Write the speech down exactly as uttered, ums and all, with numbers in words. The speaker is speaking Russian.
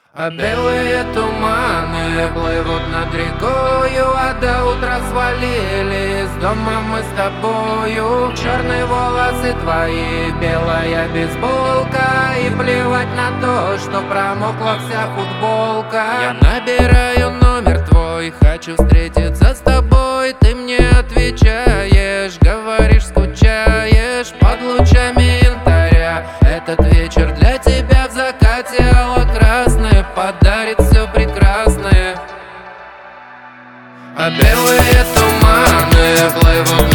А белые туманы плывут над рекою, а до утра свалились дома мы с тобою. Черные волосы твои, белая бейсболка, и плевать на то, что промокла вся футболка. Я набираю номер твой, хочу встретиться с тобой. Ты мне отвечаешь, говоришь, скучаешь под лучами янтаря. Этот вечер для тебя в закате алло-красный подарит все прекрасное. А белые туманы плывут